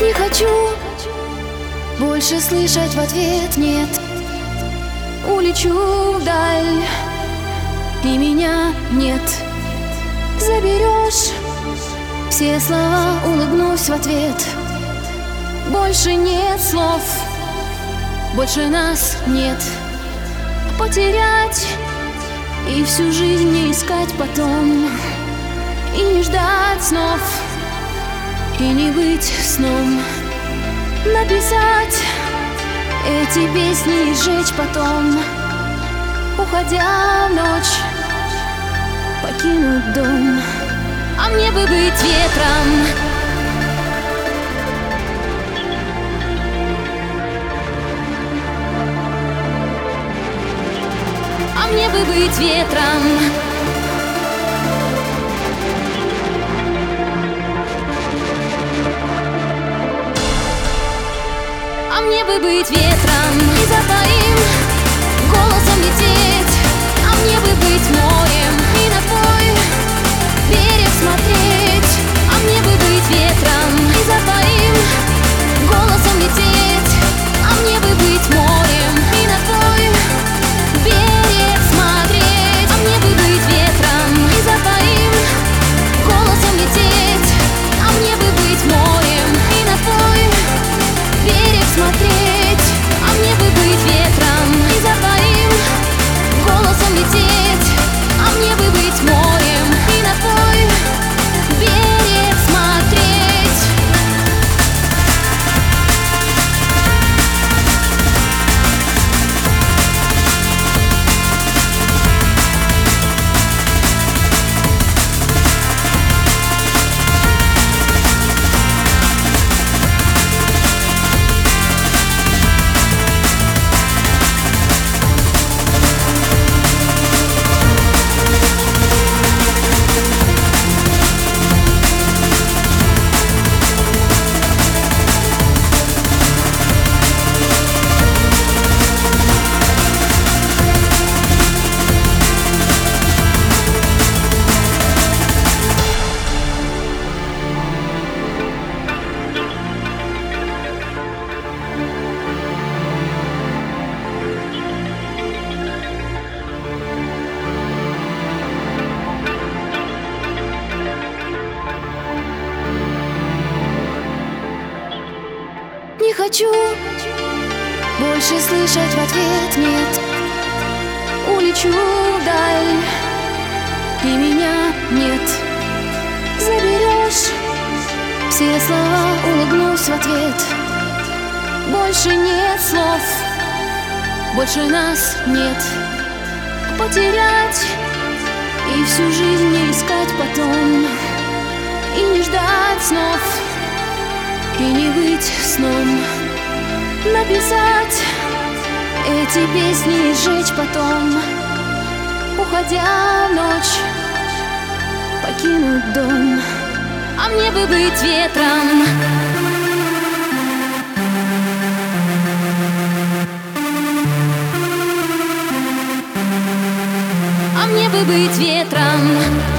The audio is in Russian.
Не хочу больше слышать в ответ «нет». Улечу вдаль, и меня нет. Заберешь все слова, улыбнусь в ответ. Больше нет слов, больше нас нет. Потерять и всю жизнь не искать потом, и не ждать снов, и не быть сном. Написать эти песни и сжечь потом, уходя в ночь, покинуть дом. А мне бы быть ветром, а мне бы быть ветром. А мне бы быть ветром и за твоим голосом лететь. А мне бы быть морем и на твой берег смотреть. А мне бы быть ветром и за твоим голосом лететь. А мне бы быть морем и на твой берег смотреть. А мне бы быть ветром и за твоим голосом лететь. А мне бы быть морем и на твой берег смотреть. А мне бы быть ветром и за твоим голосом лететь. А мне бы быть морем и на твой берег смотреть. Не хочу больше слышать в ответ «нет». Улечу вдаль, и меня нет. Заберешь все слова, улыбнусь в ответ. Больше нет слов, больше нас нет. Потерять и всю жизнь не искать потом, и не ждать снов, и не быть сном. Написать эти песни и сжечь потом, уходя в ночь, покинуть дом. А мне бы быть ветром, а мне бы быть ветром.